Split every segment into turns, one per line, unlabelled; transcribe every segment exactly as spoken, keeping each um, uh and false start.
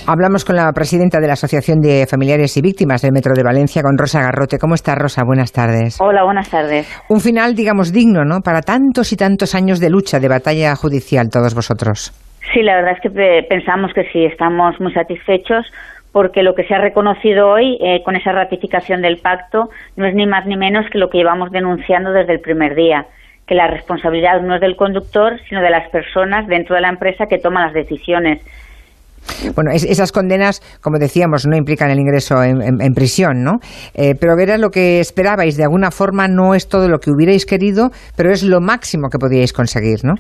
Hablamos con la presidenta de la Asociación de Familiares y Víctimas del Metro de Valencia, con Rosa Garrote. ¿Cómo está, Rosa? Buenas tardes.
Hola, buenas tardes.
Un final, digamos, digno, ¿no?, para tantos y tantos años de lucha, de batalla judicial, todos vosotros.
Sí, la verdad es que pensamos que sí, estamos muy satisfechos, porque lo que se ha reconocido hoy eh, con esa ratificación del pacto no es ni más ni menos que lo que llevamos denunciando desde el primer día, que la responsabilidad no es del conductor, sino de las personas dentro de la empresa que toman las decisiones.
Bueno, es, esas condenas, como decíamos, no implican el ingreso en, en, en prisión, ¿no? Eh, pero era lo que esperabais. De alguna forma no es todo lo que hubierais querido, pero es lo máximo que podíais conseguir, ¿no?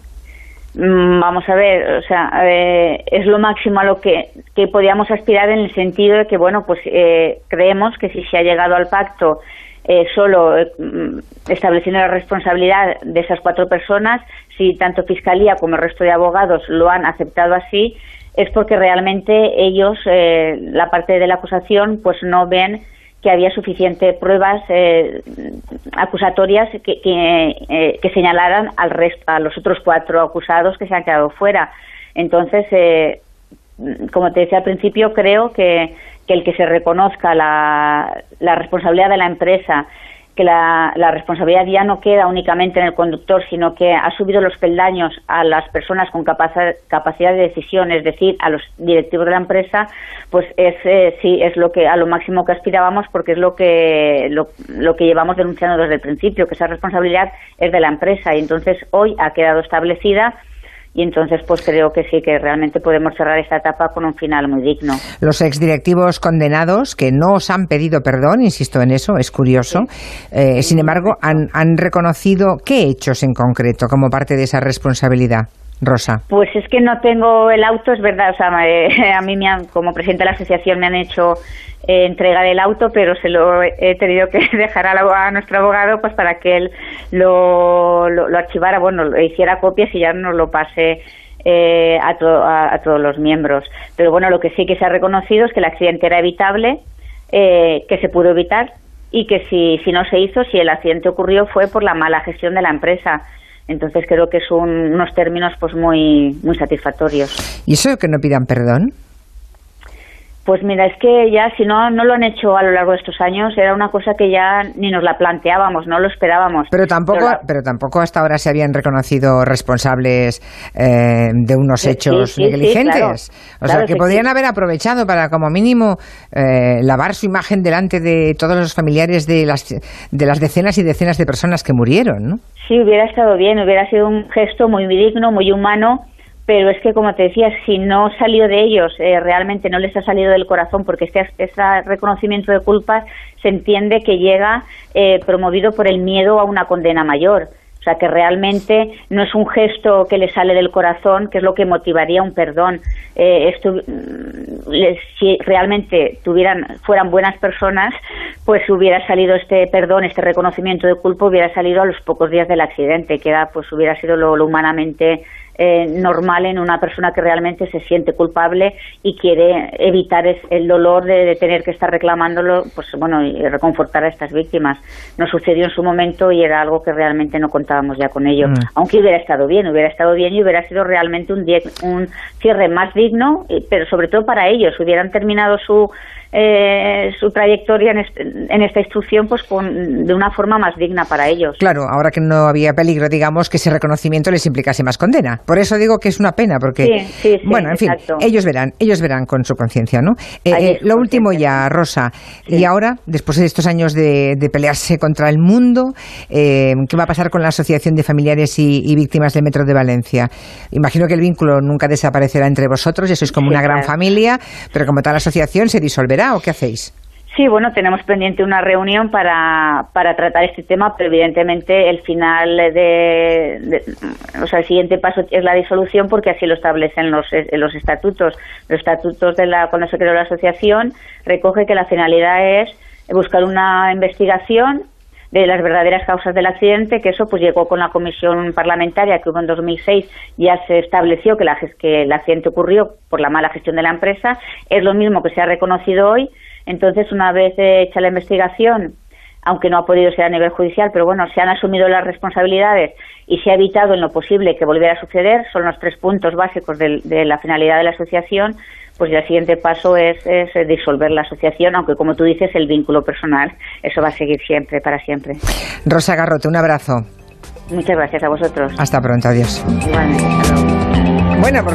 Vamos a ver, o sea, eh, es lo máximo a lo que, que podíamos aspirar, en el sentido de que, bueno, pues eh, creemos que si se ha llegado al pacto eh, solo eh, estableciendo la responsabilidad de esas cuatro personas, si tanto Fiscalía como el resto de abogados lo han aceptado así, es porque realmente ellos, eh, la parte de la acusación, pues no ven que había suficientes pruebas eh, acusatorias que, que, eh, que señalaran al resto, a los otros cuatro acusados que se han quedado fuera. Entonces, eh, como te decía al principio, creo que, que el que se reconozca la, la responsabilidad de la empresa, que la, la responsabilidad ya no queda únicamente en el conductor, sino que ha subido los peldaños a las personas con capacidad, capacidad de decisión, es decir, a los directivos de la empresa, pues es eh, sí es lo que a lo máximo que aspirábamos, porque es lo que lo, lo que llevamos denunciando desde el principio, que esa responsabilidad es de la empresa, y entonces hoy ha quedado establecida. Y entonces, pues creo que sí, que realmente podemos cerrar esta etapa con un final muy digno.
Los exdirectivos condenados, que no os han pedido perdón, insisto en eso, es curioso, sí. eh, sin embargo, han, han reconocido qué hechos en concreto como parte de esa responsabilidad, Rosa.
Pues es que no tengo el auto, es verdad, o sea, eh, a mí me han, como presidente de la asociación me han hecho eh, entrega del auto, pero se lo he tenido que dejar a, la, a nuestro abogado, pues para que él lo, lo, lo archivara, bueno, lo hiciera copias y ya nos lo pase eh, a, to, a, a todos los miembros. Pero bueno, lo que sí que se ha reconocido es que el accidente era evitable, eh, que se pudo evitar, y que si, si no se hizo, si el accidente ocurrió, fue por la mala gestión de la empresa. Entonces creo que son unos términos pues muy muy satisfactorios.
¿Y eso de que no pidan perdón?
Pues mira, es que ya si no no lo han hecho a lo largo de estos años, era una cosa que ya ni nos la planteábamos, no lo esperábamos.
Pero tampoco pero, la... pero tampoco hasta ahora se habían reconocido responsables eh, de unos sí, hechos sí, sí, negligentes. Sí, claro, o claro, sea, que podrían sí. haber aprovechado para, como mínimo, eh, lavar su imagen delante de todos los familiares de las, de las decenas y decenas de personas que murieron, ¿no? Sí,
hubiera estado bien, hubiera sido un gesto muy digno, muy humano. Pero es que, como te decía, si no salió de ellos, eh, realmente no les ha salido del corazón, porque este, este reconocimiento de culpas se entiende que llega eh, promovido por el miedo a una condena mayor. O sea, que realmente no es un gesto que le sale del corazón, que es lo que motivaría un perdón. Eh, esto, les, si realmente tuvieran, fueran buenas personas, pues hubiera salido este perdón, este reconocimiento de culpa, hubiera salido a los pocos días del accidente, que era, pues hubiera sido lo, lo humanamente Eh, normal en una persona que realmente se siente culpable y quiere evitar es, el dolor de, de tener que estar reclamándolo, pues bueno, y reconfortar a estas víctimas. Nos sucedió en su momento y era algo que realmente no contábamos ya con ello. Mm. Aunque hubiera estado bien, hubiera estado bien y hubiera sido realmente un, un cierre más digno, pero sobre todo para ellos, hubieran terminado su Eh, su trayectoria en, este, en esta instrucción pues con, de una forma más digna para ellos.
Claro, ahora que no había peligro, digamos, que ese reconocimiento les implicase más condena. Por eso digo que es una pena, porque,
sí, sí, sí,
bueno, en fin,
exacto.
ellos verán, ellos verán con su conciencia, ¿no? Eh, eh, lo último ya, Rosa, sí. Y ahora, después de estos años de, de pelearse contra el mundo, eh, ¿qué va a pasar con la Asociación de Familiares y, y Víctimas del Metro de Valencia? Imagino que el vínculo nunca desaparecerá entre vosotros, ya sois como sí, una gran claro. familia, pero como tal asociación se disolverá. ¿O qué hacéis?
Sí, bueno, tenemos pendiente una reunión para, para tratar este tema, pero evidentemente el final de, de, o sea, el siguiente paso es la disolución, porque así lo establecen los, los estatutos. Los estatutos de la, cuando se creó la asociación, recoge que la finalidad es buscar una investigación de las verdaderas causas del accidente, que eso pues llegó con la comisión parlamentaria que hubo en dos mil seis, ya se estableció que, la, que el accidente ocurrió por la mala gestión de la empresa, es lo mismo que se ha reconocido hoy. Entonces, una vez hecha la investigación, aunque no ha podido ser a nivel judicial, pero bueno, se han asumido las responsabilidades y se ha evitado en lo posible que volviera a suceder. Son los tres puntos básicos de, de la finalidad de la asociación. Pues ya el siguiente paso es, es disolver la asociación, aunque como tú dices, el vínculo personal, eso va a seguir siempre, para siempre.
Rosa Garrote, un abrazo.
Muchas gracias a vosotros.
Hasta pronto, adiós.
Igualmente, hasta luego.
Bueno,